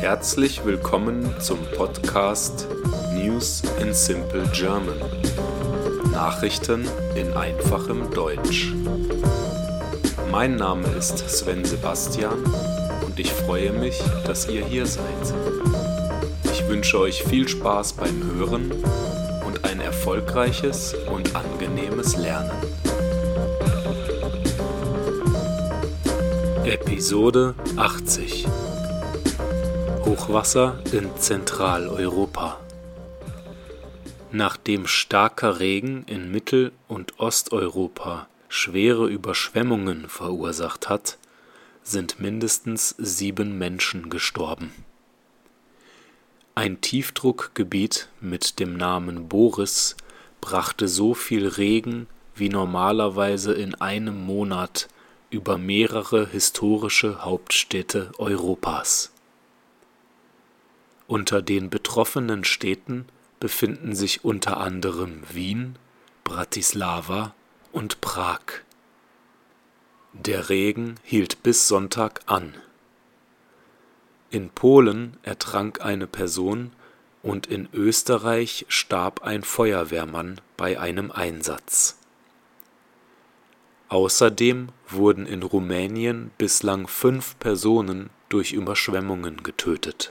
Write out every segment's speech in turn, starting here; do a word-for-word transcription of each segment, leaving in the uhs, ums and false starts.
Herzlich willkommen zum Podcast News in Simple German. Nachrichten in einfachem Deutsch. Mein Name ist Sven Sebastian und ich freue mich, dass ihr hier seid. Ich wünsche euch viel Spaß beim Hören und ein erfolgreiches und angenehmes Lernen. Episode achtzig. Hochwasser in Zentraleuropa. Nachdem starker Regen in Mittel- und Osteuropa schwere Überschwemmungen verursacht hat, sind mindestens sieben Menschen gestorben. Ein Tiefdruckgebiet mit dem Namen Boris brachte so viel Regen wie normalerweise in einem Monat über mehrere historische Hauptstädte Europas. Unter den betroffenen Städten befinden sich unter anderem Wien, Bratislava und Prag. Der Regen hielt bis Sonntag an. In Polen ertrank eine Person und in Österreich starb ein Feuerwehrmann bei einem Einsatz. Außerdem wurden in Rumänien bislang fünf Personen durch Überschwemmungen getötet.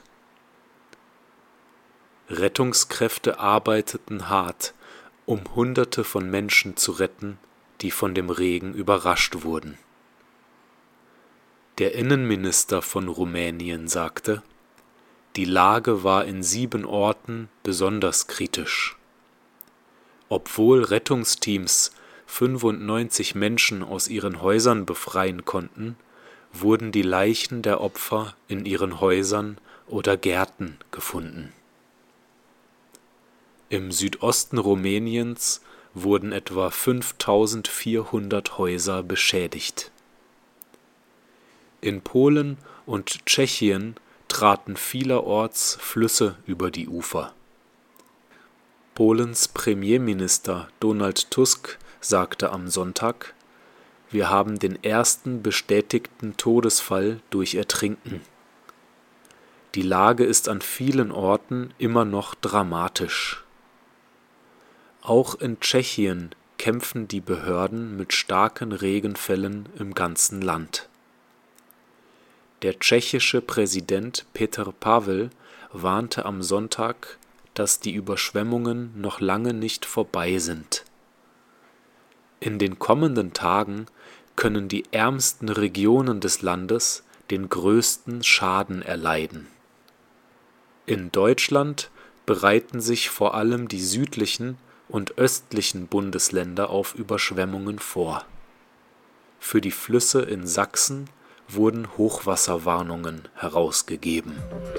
Rettungskräfte arbeiteten hart, um Hunderte von Menschen zu retten, die von dem Regen überrascht wurden. Der Innenminister von Rumänien sagte, die Lage war in sieben Orten besonders kritisch. Obwohl Rettungsteams fünfundneunzig Menschen aus ihren Häusern befreien konnten, wurden die Leichen der Opfer in ihren Häusern oder Gärten gefunden. Im Südosten Rumäniens wurden etwa fünftausendvierhundert Häuser beschädigt. In Polen und Tschechien traten vielerorts Flüsse über die Ufer. Polens Premierminister Donald Tusk sagte am Sonntag, wir haben den ersten bestätigten Todesfall durch Ertrinken. Die Lage ist an vielen Orten immer noch dramatisch. Auch in Tschechien kämpfen die Behörden mit starken Regenfällen im ganzen Land. Der tschechische Präsident Petr Pavel warnte am Sonntag, dass die Überschwemmungen noch lange nicht vorbei sind. In den kommenden Tagen können die ärmsten Regionen des Landes den größten Schaden erleiden. In Deutschland bereiten sich vor allem die südlichen und östlichen Bundesländer auf Überschwemmungen vor. Für die Flüsse in Sachsen wurden Hochwasserwarnungen herausgegeben.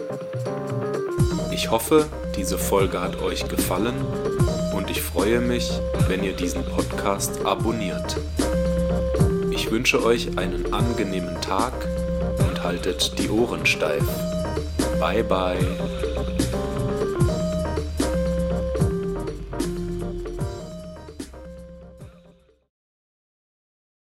Ich hoffe, diese Folge hat euch gefallen und ich freue mich, wenn ihr diesen Podcast abonniert. Ich wünsche euch einen angenehmen Tag und haltet die Ohren steif. Bye bye.